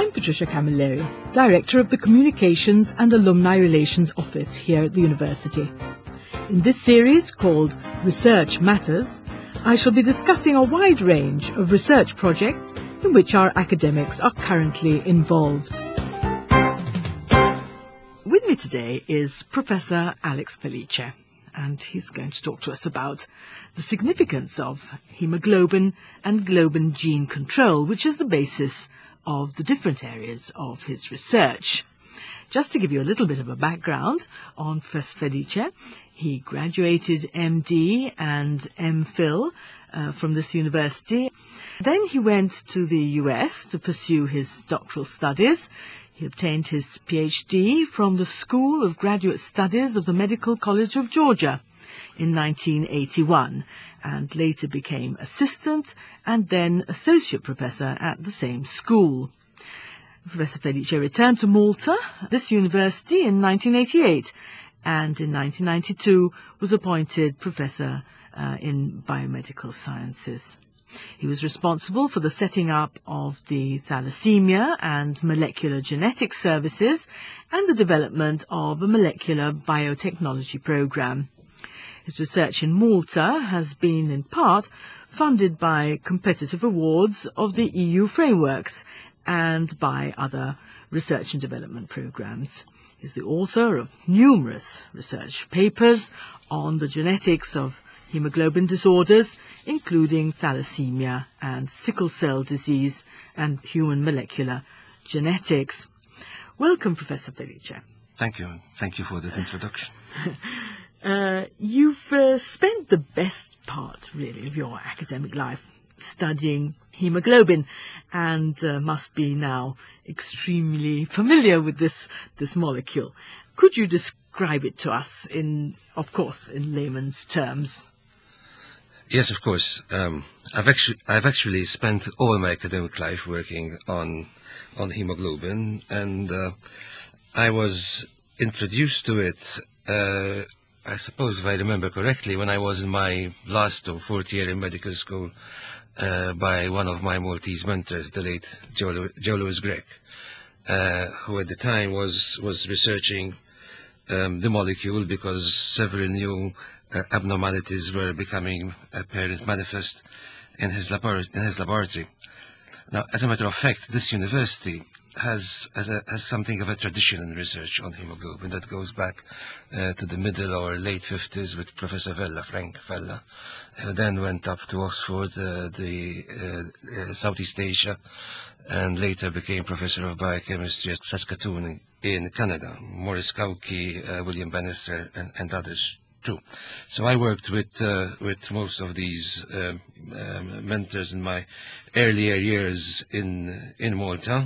I'm Patricia Camilleri, Director of the Communications and Alumni Relations Office here at the University. In this series called Research Matters, I shall be discussing a wide range of research projects in which our academics are currently involved. With me today is Professor Alex Felice, and he's going to talk to us about the significance of hemoglobin and globin gene control, which is the basis of the different areas of his research. Just to give you a little bit of a background on Professor Felice, he graduated MD and MPhil from this university. Then he went to the US to pursue his doctoral studies. He obtained his PhD from the School of Graduate Studies of the Medical College of Georgia in 1981, and later became assistant and then associate professor at the same school. Professor Felice returned to Malta, this university, in 1988, and in 1992 was appointed professor in biomedical sciences. He was responsible for the setting up of the thalassemia and molecular genetics services and the development of a molecular biotechnology program. His research in Malta has been, in part, funded by competitive awards of the EU frameworks and by other research and development programs. He's the author of numerous research papers on the genetics of hemoglobin disorders, including thalassemia and sickle cell disease and human molecular genetics. Welcome, Professor Felice. Thank you. Thank you for that introduction. You've spent the best part, really, of your academic life studying hemoglobin and must be now extremely familiar with this molecule. Could you describe it to us of course, in layman's terms? Yes, of course. I've actually spent all my academic life working on hemoglobin, and I was introduced to it, I suppose, if I remember correctly, when I was in my last or fourth year in medical school, by one of my Maltese mentors, the late Joe Lewis Gregg, who at the time was researching the molecule because several new abnormalities were becoming apparent, manifest in his laboratory. Now, as a matter of fact, this university has something of a tradition in research on hemoglobin that goes back to the middle or late 50s with Professor Frank Vella, who then went up to Oxford, Southeast Asia, and later became Professor of Biochemistry at Saskatoon in Canada, Maurice Kauke, William Bannister, and others too. So I worked with most of these mentors in my earlier years in Malta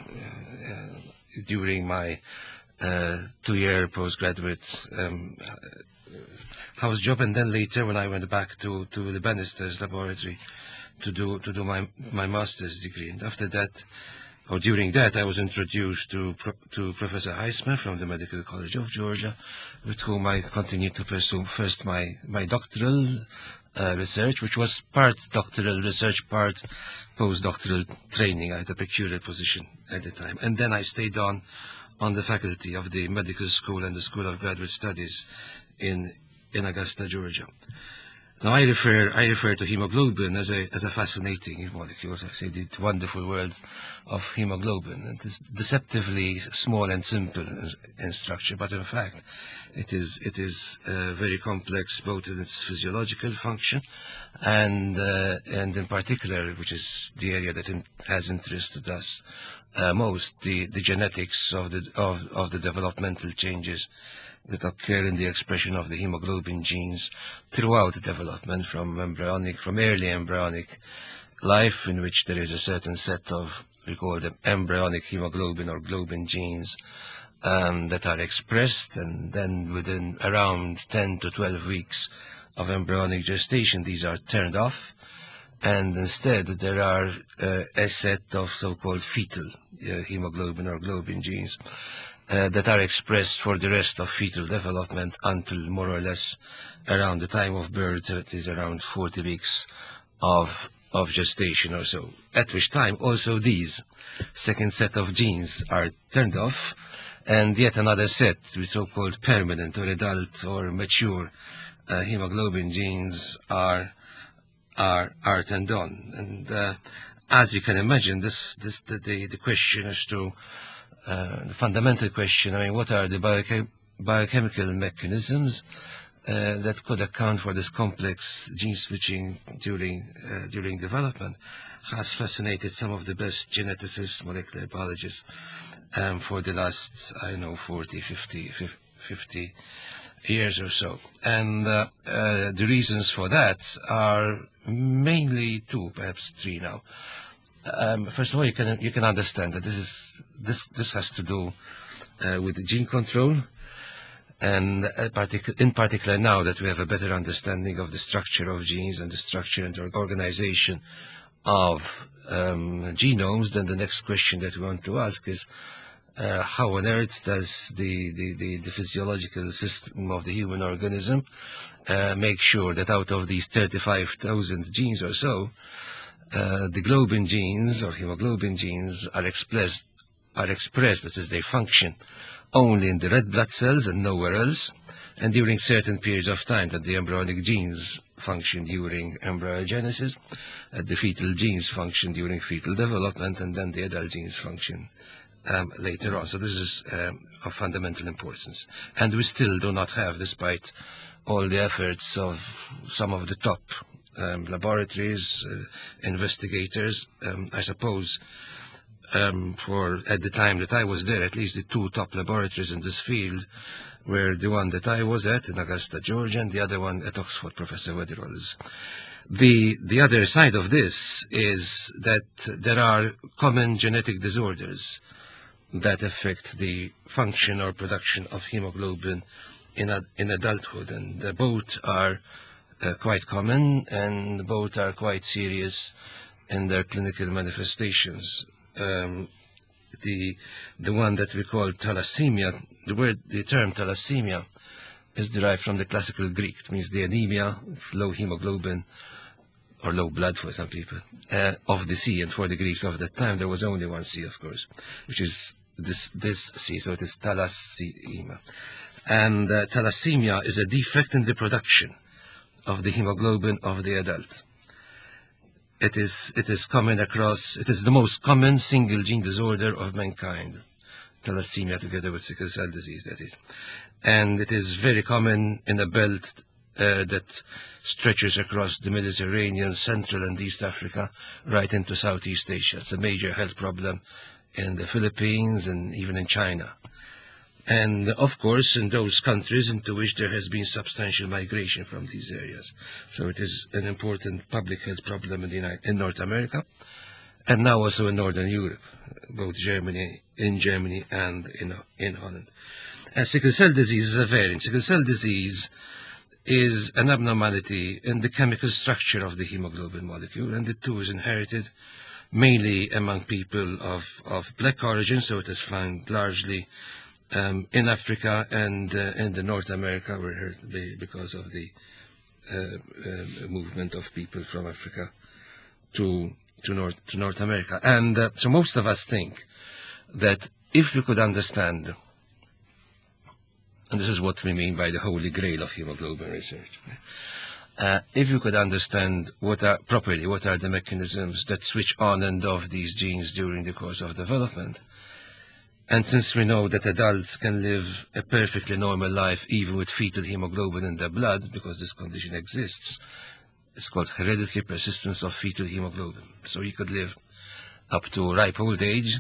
during my 2-year postgraduate house job, and then later when I went back to the Bannister's laboratory to do my master's degree. And after that, or during that, I was introduced to Professor Heisman from the Medical College of Georgia, with whom I continued to pursue first my doctoral research, which was part doctoral research, part postdoctoral training. I had a peculiar position at the time. And then I stayed on the faculty of the Medical School and the School of Graduate Studies in Augusta, Georgia. Now, I refer to hemoglobin as a fascinating molecule. I say the wonderful world of hemoglobin. It is deceptively small and simple in structure, but in fact, it is very complex, both in its physiological function and in particular, which is the area that has interested us most, the genetics of the developmental changes that occur in the expression of the hemoglobin genes throughout development, from early embryonic life, in which there is a certain set of, we call them embryonic hemoglobin or globin genes, that are expressed, and then within around 10 to 12 weeks of embryonic gestation, these are turned off, and instead there are a set of so-called fetal hemoglobin or globin genes that are expressed for the rest of fetal development until more or less around the time of birth. It is around 40 weeks of of gestation or so, at which time also these second set of genes are turned off, and yet another set, with so-called permanent or adult or mature hemoglobin genes are turned on. And as you can imagine, the question as to the fundamental question, I mean, what are the biochemical mechanisms that could account for this complex gene switching during development, has fascinated some of the best geneticists, molecular biologists for the last, 40, 50 years or so. And the reasons for that are mainly two, perhaps three now. First of all, you can understand that this has to do with gene control, and in particular now that we have a better understanding of the structure of genes and the structure and organization of genomes, then the next question that we want to ask is how on earth does the physiological system of the human organism make sure that out of these 35,000 genes or so, the globin genes or hemoglobin genes are expressed, that is, they function only in the red blood cells and nowhere else, and during certain periods of time that the embryonic genes function during embryogenesis, the fetal genes function during fetal development, and then the adult genes function later on. So this is of fundamental importance. And we still do not have, despite all the efforts of some of the top laboratories, investigators, I suppose, at the time that I was there, at least the two top laboratories in this field were the one that I was at in Augusta, Georgia, and the other one at Oxford, Professor Weatherall's. The other side of this is that there are common genetic disorders that affect the function or production of hemoglobin in adulthood, and both are quite common, and both are quite serious in their clinical manifestations. The one that we call thalassemia, the term thalassemia is derived from the classical Greek. It means the anemia, low hemoglobin, or low blood for some people, of the sea. And for the Greeks of that time, there was only one sea, of course, which is this sea, so it is thalassemia. And thalassemia is a defect in the production of the hemoglobin of the adult. It is common across, it is the most common single gene disorder of mankind, thalassemia together with sickle cell disease, that is. And it is very common in a belt that stretches across the Mediterranean, Central and East Africa, right into Southeast Asia. It's a major health problem in the Philippines and even in China. And of course in those countries into which there has been substantial migration from these areas. So it is an important public health problem in North America, and now also in Northern Europe, both in Germany and in Holland. And sickle cell disease is a variant. Sickle cell disease is an abnormality in the chemical structure of the hemoglobin molecule, and the two is inherited mainly among people of black origin, so it is found largely in Africa and in the North America, because of the movement of people from Africa to North America. And so most of us think that if we could understand, and this is what we mean by the holy grail of hemoglobin research, if you could understand what are the mechanisms that switch on and off these genes during the course of development, and since we know that adults can live a perfectly normal life even with fetal hemoglobin in their blood, because this condition exists, it's called hereditary persistence of fetal hemoglobin. So you could live up to ripe old age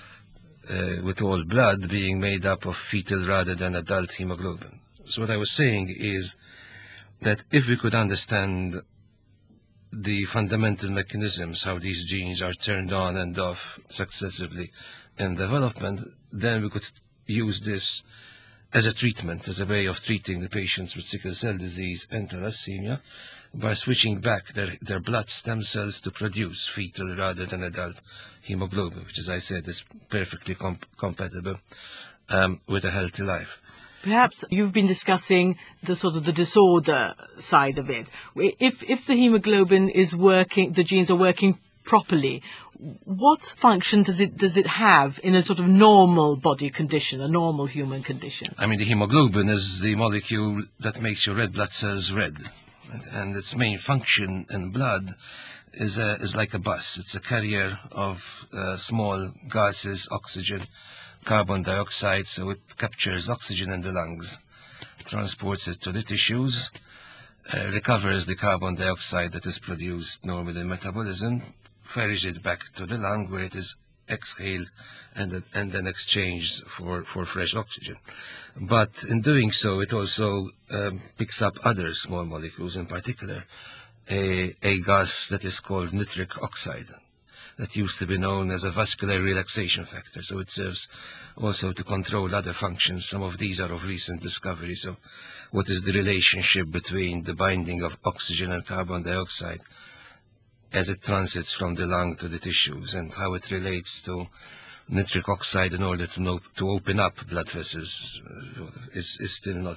with all blood being made up of fetal rather than adult hemoglobin. So what I was saying is that if we could understand the fundamental mechanisms, how these genes are turned on and off successively in development, then we could use this as a treatment, as a way of treating the patients with sickle cell disease and thalassemia by switching back their blood stem cells to produce fetal rather than adult hemoglobin, which, as I said, is perfectly compatible with a healthy life. Perhaps you've been discussing the sort of the disorder side of it. If the hemoglobin is working, the genes are working properly, what function does it have in a sort of normal body condition, a normal human condition? I mean, the hemoglobin is the molecule that makes your red blood cells red, and its main function in blood is like a bus. It's a carrier of small gases, oxygen, carbon dioxide, so it captures oxygen in the lungs, transports it to the tissues, recovers the carbon dioxide that is produced normally in metabolism, ferries it back to the lung where it is exhaled and then exchanged for fresh oxygen. But in doing so, it also picks up other small molecules, in particular a gas that is called nitric oxide, that used to be known as a vascular relaxation factor. So it serves also to control other functions. Some of these are of recent discovery. So what is the relationship between the binding of oxygen and carbon dioxide as it transits from the lung to the tissues, and how it relates to nitric oxide in order to open up blood vessels is still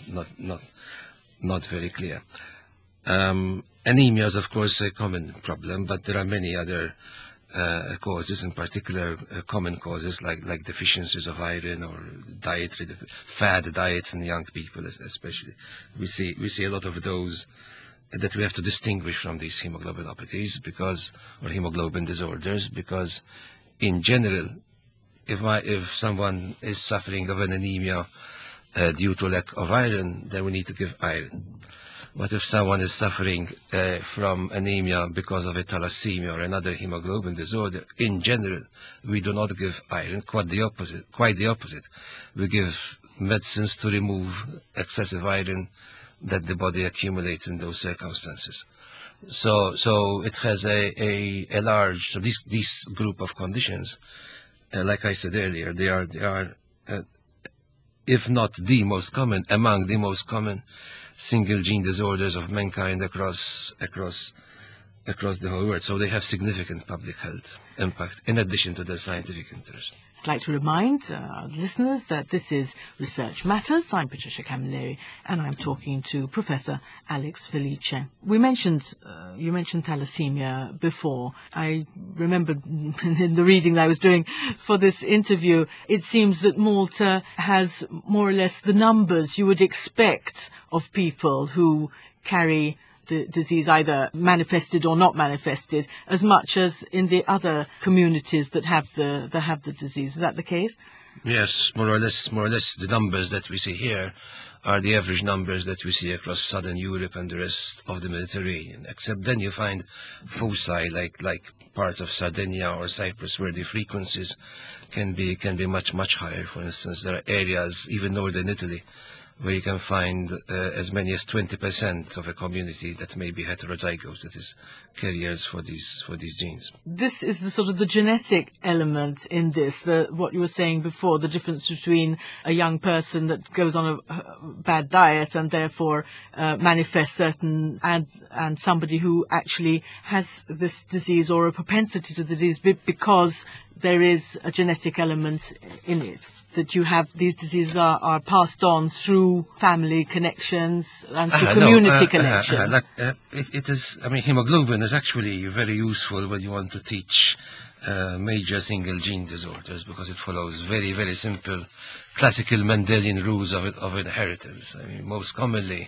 not very clear. Anemia is, of course, a common problem, but there are many other causes, in particular common causes like deficiencies of iron or fad diets in young people, especially. We see a lot of those that we have to distinguish from these hemoglobinopathies or hemoglobin disorders, because in general, if someone is suffering of an anemia due to lack of iron, then we need to give iron. But if someone is suffering from anemia because of a thalassemia or another hemoglobin disorder, in general, we do not give iron. Quite the opposite. We give medicines to remove excessive iron that the body accumulates in those circumstances. So it has a large, so this group of conditions, like I said earlier, they are if not the most common, among the most common single gene disorders of mankind across the whole world. So they have significant public health impact in addition to their scientific interest. I'd like to remind our listeners that this is Research Matters. I'm Patricia Camilleri, and I'm talking to Professor Alex Felice. You mentioned thalassemia before. I remember in the reading that I was doing for this interview, it seems that Malta has more or less the numbers you would expect of people who carry the disease, either manifested or not manifested, as much as in the other communities that have the disease. Is that the case? Yes, more or less the numbers that we see here are the average numbers that we see across southern Europe and the rest of the Mediterranean, except then you find foci like parts of Sardinia or Cyprus where the frequencies can be much higher. For instance, there are areas, even northern Italy, where you can find as many as 20% of a community that may be heterozygotes, that is, carriers for these genes. This is the sort of the genetic element in this, what you were saying before, the difference between a young person that goes on a bad diet and therefore manifests certain, and somebody who actually has this disease or a propensity to the disease because there is a genetic element in it. That you have these diseases are passed on through family connections and through community connections. It is. I mean, hemoglobin is actually very useful when you want to teach major single gene disorders, because it follows very, very simple classical Mendelian rules of inheritance. I mean, most commonly,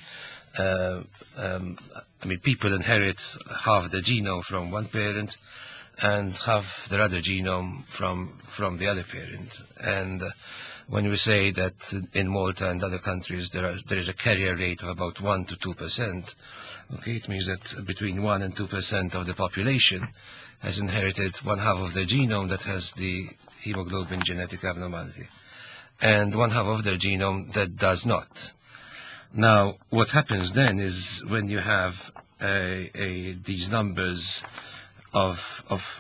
people inherit half the genome from one parent and half their other genome from the other parent. And when we say that in Malta and other countries there is a carrier rate of about 1 to 2%, okay, it means that between 1 and 2% of the population has inherited one half of their genome that has the hemoglobin genetic abnormality, and one half of their genome that does not. Now, what happens then is when you have these numbers of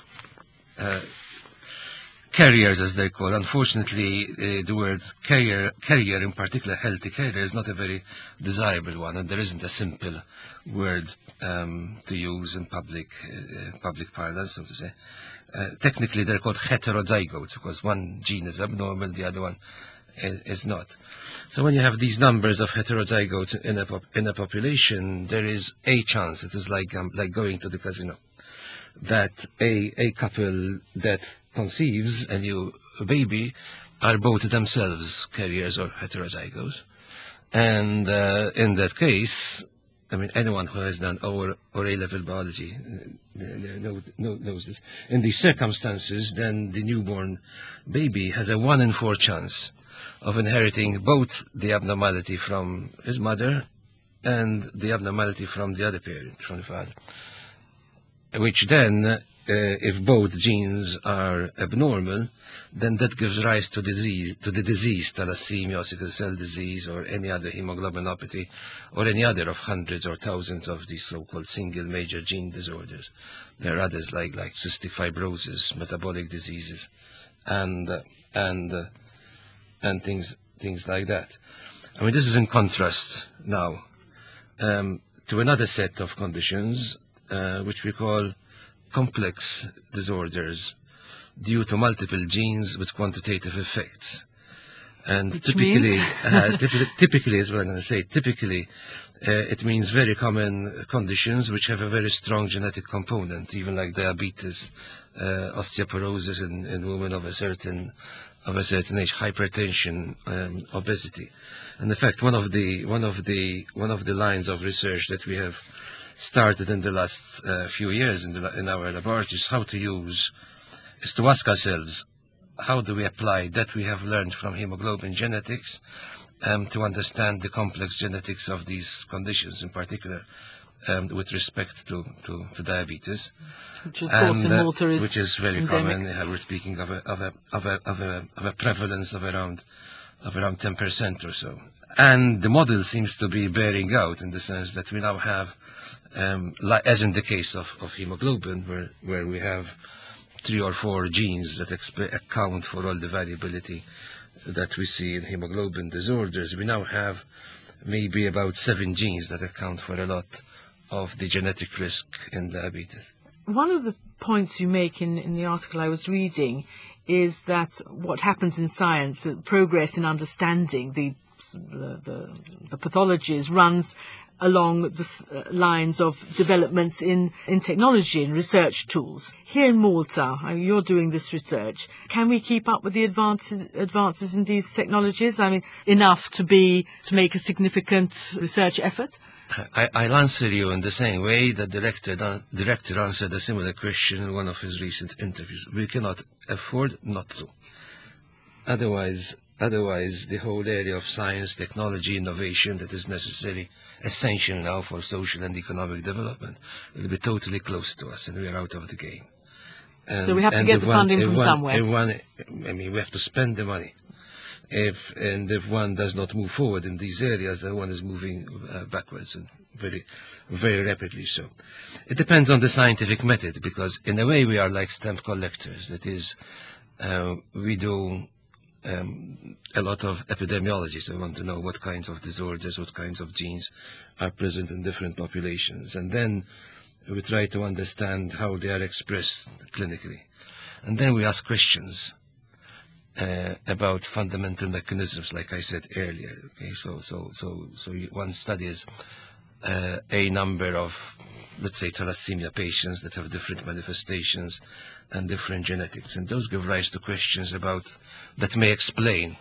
carriers, as they're called. Unfortunately, the word carrier in particular, healthy carrier, is not a very desirable one, and there isn't a simple word to use in public parlance, so to say. Technically, they're called heterozygotes because one gene is abnormal, the other one is not. So when you have these numbers of heterozygotes in a population, there is a chance, it is like going to the casino, that a couple that conceives a new baby are both themselves carriers or heterozygotes. And in that case, I mean, anyone who has done O or A-level biology knows this. In these circumstances, then the newborn baby has a 1 in 4 chance of inheriting both the abnormality from his mother and the abnormality from the other parent, from the father. Which then, if both genes are abnormal, then that gives rise to the disease, thalassemia, sickle cell disease, or any other hemoglobinopathy, or any other of hundreds or thousands of these so-called single major gene disorders. There are others like cystic fibrosis, metabolic diseases, and things like that. I mean, this is in contrast now to another set of conditions which we call complex disorders due to multiple genes with quantitative effects. And typically, typically is what I'm going to say, typically it means very common conditions which have a very strong genetic component, even like diabetes, osteoporosis in women of a certain age, hypertension, obesity. And in fact, one of the lines of research that we have started in the last few years in our laboratories is to ask ourselves, how do we apply that we have learned from hemoglobin genetics to understand the complex genetics of these conditions, in particular with respect to diabetes, which of course in Malta is which is very endemic. common. We're speaking of a prevalence of around 10% or so. And the model seems to be bearing out in the sense that we now have, as in the case of hemoglobin, where we have 3 or 4 genes that account for all the variability that we see in hemoglobin disorders, we now have maybe about 7 genes that account for a lot of the genetic risk in diabetes. One of the points you make in the article I was reading is that what happens in science, progress in understanding the pathologies runs along the lines of developments in technology and research tools. Here in Malta, you're doing this research. Can we keep up with the advances in these technologies? I mean, enough to make a significant research effort? I'll answer you in the same way that the director answered a similar question in one of his recent interviews. We cannot afford not to. Otherwise, the whole area of science, technology, innovation that is necessary, essential now for social and economic development, will be totally close to us, and we are out of the game. So we have to get the funding from somewhere. We have to spend the money. If one does not move forward in these areas, then one is moving backwards, and very, very rapidly so. It depends on the scientific method, because in a way we are like stamp collectors. That is, we do a lot of epidemiology, so we want to know what kinds of disorders, what kinds of genes are present in different populations. And then we try to understand how they are expressed clinically. And then we ask questions about fundamental mechanisms, like I said earlier. Okay, so one studies a number of, let's say, thalassemia patients that have different manifestations and different genetics, and those give rise to questions about that may explain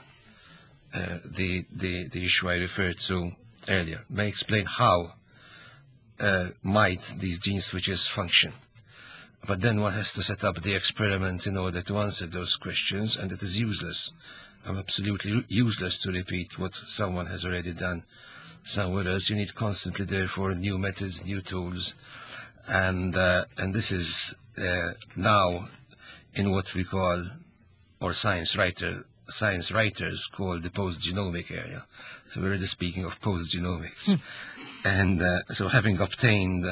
the issue I referred to earlier. May explain how might these gene switches function. But then one has to set up the experiment in order to answer those questions, and it is useless. Absolutely useless to repeat what someone has already done somewhere else. You need constantly, therefore, new methods, new tools, and this is now in what we call, or science writers call, the post-genomic area. So we're already speaking of post-genomics. And so having obtained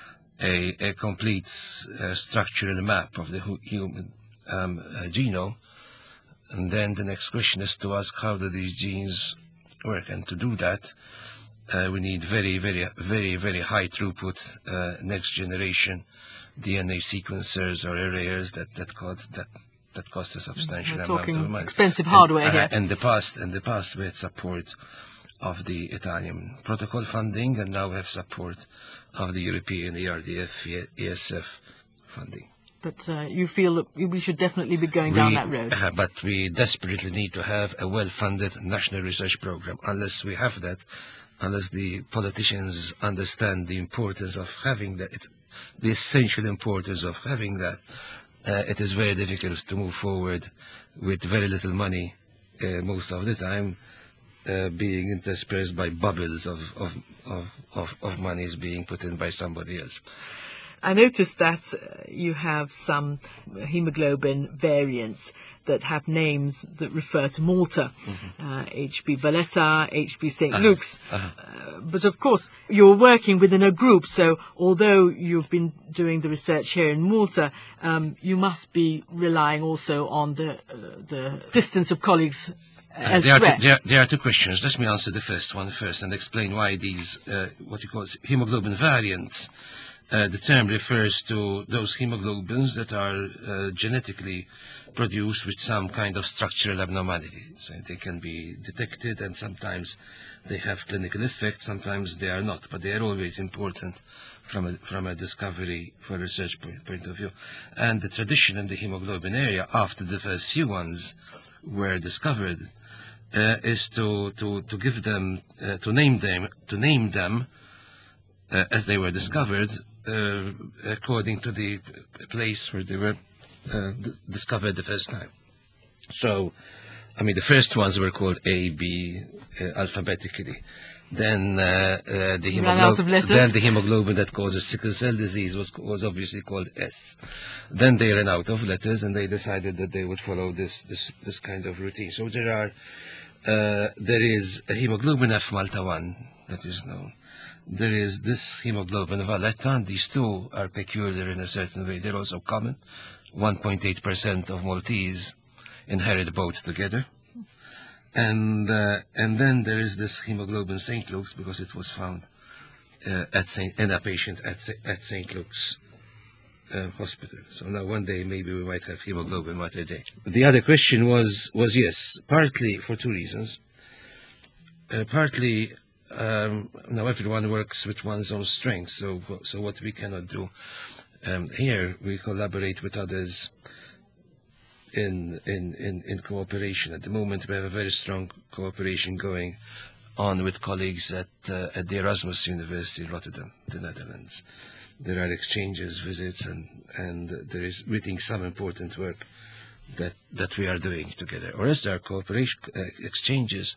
a complete structural map of the human genome, and then the next question is to ask, how do these genes work? And to do that, we need very, very, very, very high throughput next generation DNA sequencers or arrayers that that cost a substantial We're amount of talking money. expensive hardware here. In the past, we had support of the Italian protocol funding, and now we have support of the European ERDF, ESF funding. But you feel that we should definitely be going down that road. But we desperately need to have a well-funded national research program. Unless we have that, unless the politicians understand the importance of having that, the essential importance of having that, it is very difficult to move forward with very little money most of the time, being interspersed by bubbles of monies being put in by somebody else. I noticed that you have some hemoglobin variants that have names that refer to Malta, HB Valletta, HB St. Luke's. But of course, you're working within a group, so although you've been doing the research here in Malta, you must be relying also on the assistance of colleagues elsewhere. There are two questions. Let me answer the first one first and explain why these, what you call hemoglobin variants. The term refers to those hemoglobins that are genetically produced with some kind of structural abnormality. So they can be detected, and sometimes they have clinical effect, sometimes they are not, but they are always important from a discovery for research point of view. And the tradition in the hemoglobin area, after the first few ones were discovered, is to give them, to name them as they were discovered, according to the place where they were discovered the first time. So, I mean, the first ones were called A, B, alphabetically. Then the hemoglobin that causes sickle cell disease was obviously called S. Then they ran out of letters, and they decided that they would follow this kind of routine. So there is a hemoglobin F Malta 1 that is known. There is this hemoglobin Valletta, and these two are peculiar in a certain way. They're also common. 1.8% of Maltese inherit both together. And then there is this hemoglobin St. Luke's, because it was found in a patient at St. Luke's hospital. So now one day maybe we might have hemoglobin Mater Dei. The other question was yes, partly for two reasons. Partly, now everyone works with one's own strength, so what we cannot do here, we collaborate with others in cooperation. At the moment, we have a very strong cooperation going on with colleagues at the Erasmus University in Rotterdam, the Netherlands. There are exchanges, visits, and there is, we think, some important work that we are doing together. Or else there are cooperation exchanges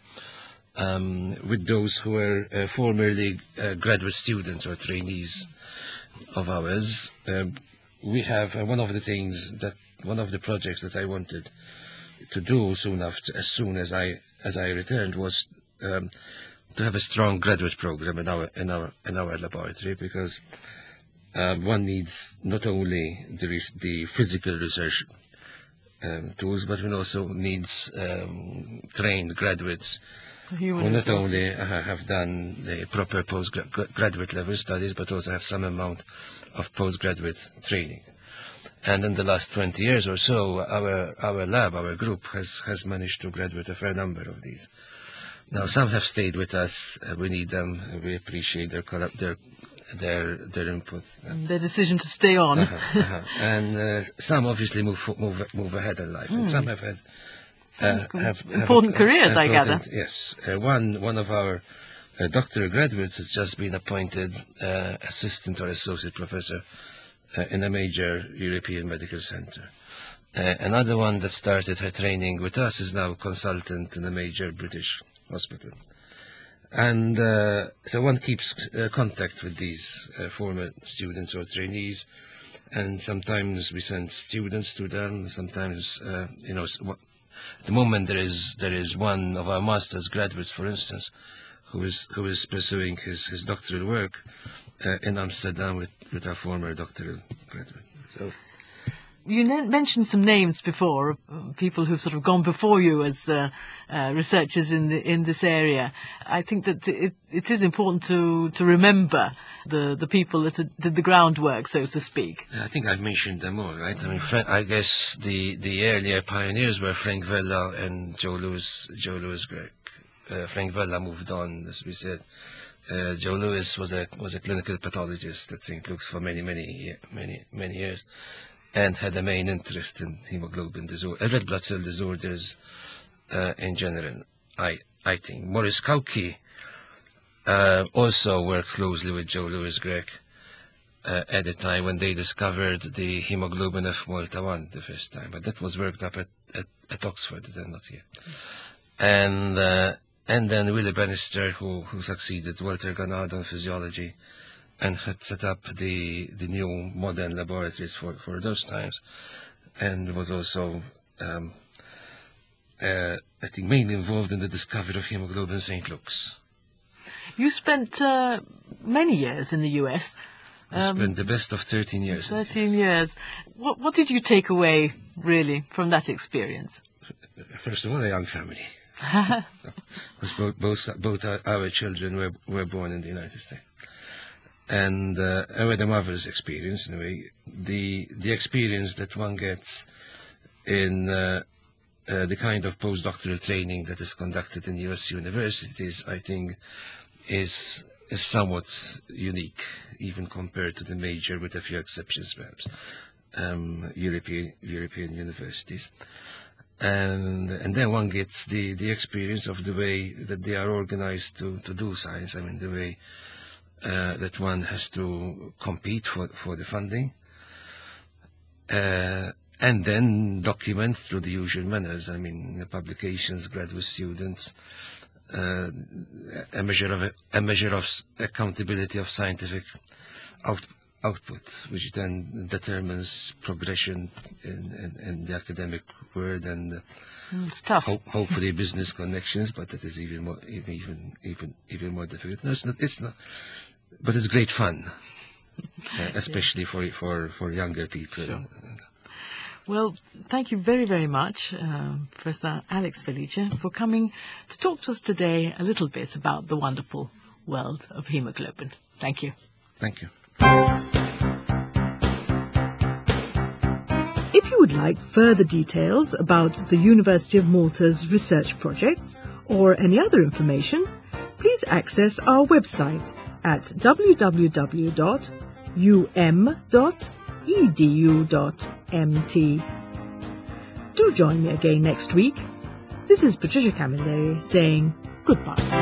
with those who were formerly graduate students or trainees of ours. We have one of the projects that I wanted to do as soon as I returned was to have a strong graduate program in our laboratory, because one needs not only the physical research tools, but one also needs trained graduates who not only have done the proper postgraduate level studies, but also have some amount of postgraduate training. And in the last 20 years or so, our lab, our group, has managed to graduate a fair number of these. Now, some have stayed with us. We need them. We appreciate their input. Their decision to stay on. And some obviously move ahead in life, and some have had have important careers, I gather. Yes. One of our doctoral graduates has just been appointed assistant or associate professor in a major European medical center. Another one that started her training with us is now a consultant in a major British hospital. And so one keeps contact with these former students or trainees, and sometimes we send students to them. Sometimes, at the moment there is one of our master's graduates, for instance, who is pursuing his doctoral work in Amsterdam with our former doctoral graduate. So You mentioned some names before of people who've sort of gone before you as researchers in this area. I think that it is important to remember the people that did the groundwork, so to speak. I think I've mentioned them all, right? I mean, I guess the earlier pioneers were Frank Vella and Joe Louis Grech. Frank Vella moved on, as we said. Joe Louis was a clinical pathologist at St. Luke's for many years, and had a main interest in hemoglobin disorder, red blood cell disorders in general. I think Maurice Kauke also worked closely with Joe Louis Grech at the time when they discovered the hemoglobin F Malta 1 the first time, but that was worked up at Oxford, then not here. And then Willie Bannister, who succeeded Walter Ganado in physiology, and had set up the new modern laboratories for those times, and was also, I think, mainly involved in the discovery of hemoglobin St. Luke's. You spent many years in the US. I spent the best of 13 years. 13 years. What did you take away, really, from that experience? First of all, a young family. Because both our children were born in the United States. And with a marvelous experience, in a way. The experience that one gets in the kind of postdoctoral training that is conducted in US universities, I think, is somewhat unique, even compared to the major, with a few exceptions perhaps, European universities. And then one gets the experience of the way that they are organized to do science. I mean, the way that one has to compete for the funding, and then document through the usual manners. I mean, the publications, graduate students, a measure of accountability of scientific output, which then determines progression in the academic world, and it's tough. Hopefully business connections, but that is even more difficult. No, it's not, but it's great fun, especially for younger people. Sure. Well, thank you very, very much, Professor Alex Felice, for coming to talk to us today a little bit about the wonderful world of hemoglobin. Thank you. Thank you. If you would like further details about the University of Malta's research projects or any other information, please access our website at www.um.edu.mt. Do join me again next week. This is Patricia Camilleri saying goodbye.